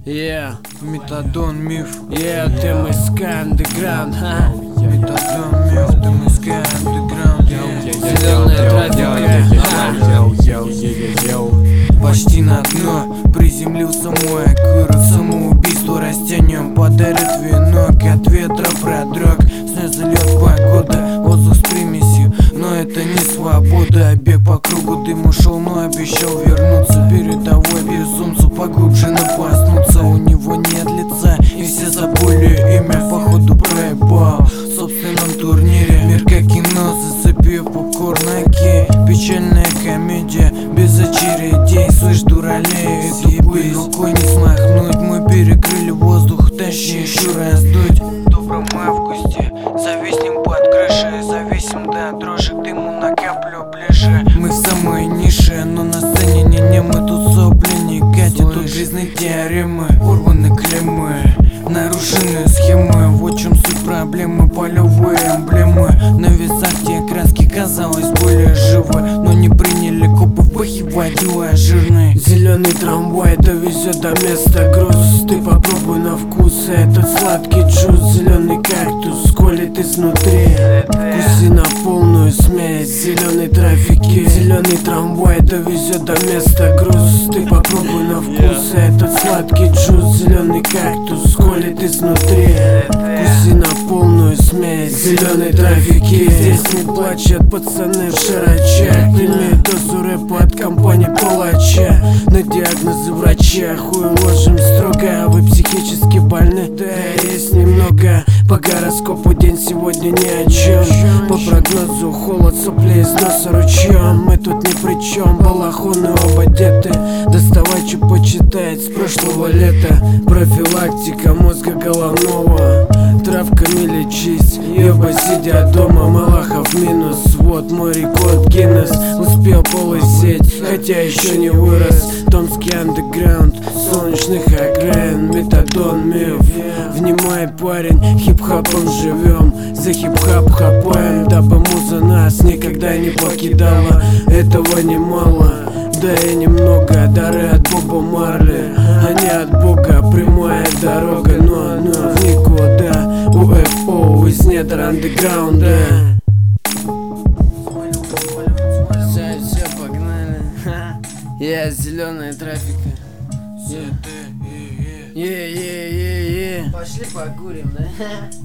Метадон, миф, ТМСК Underground, Метадон, миф, ТМСК Underground, зеленая трафика, почти на дно приземлился мой курс. Самоубийство растением подарит венок, от ветра продрог, снег зальет погода, воздух с примесью, но это не свобода. Бег по кругу, дым ушел, но обещал вернуться. Передовой безумцу поглубже напаснуться. У него нет лица и все забыли имя, походу проебал в собственном турнире. Мир как кино, зацепив попкорнаки, печальная комедия без очередей. Слышь, дуралей, эту пыль рукой не смахнуть. Мы перекрыли воздух, тащи еще раз дуть. В добром августе зависнем под крышей, зависим до дрожи, к дыму накаплю ближе. Мы в самой нише, но на сцене не мы тут сопли не катят. Тут жизненные теоремы, урваны клеммы, нарушены схемы. Вот в чем суть проблемы, полевые эмблемы на весах, те краски казалось более живы, но не приняли копы в бахе, водила жирный. Зеленый трамвай довезет до места груз. Ты попробуй на вкус этот сладкий джуз. Зеленый кактус колет изнутри, вкуси на полную смесь зеленой трафики. Зеленый трамвай довезет до места груз. Ты попробуй на вкус этот сладкий джуз. Зеленый кактус колет изнутри, вкуси на полную смесь зеленой трафики. Здесь не плачут пацаны в широчах, имеют дозу рэпа от компании палача. На диагнозы врача хуй ложим строго, а вы психически больны, да есть немного. По гороскопу день сегодня ни о чем, по прогнозу холод, сопли из носа ручьем. Мы тут ни при чем, балахоны оба одеты. Доставай, что почитать с прошлого лета. Профилактика мозга головного, травками лечись, еба сидя дома. Малахов минус, вот мой рекорд Гиннес. Успел полысеть, хотя еще не вырос. Томский андеграунд, солнечных окраин, метадон, миф. Внимай, парень, хип-хопом живем, за хип-хоп хапаем, дабы муза нас никогда не покидала. Этого немало, да и немного, дары от Боба Марли, а не от Бога. Прямая дорога, но в никуда. УФО из недр андеграунда. Все, погнали. Зеленая трафика. Пошли покурим, да?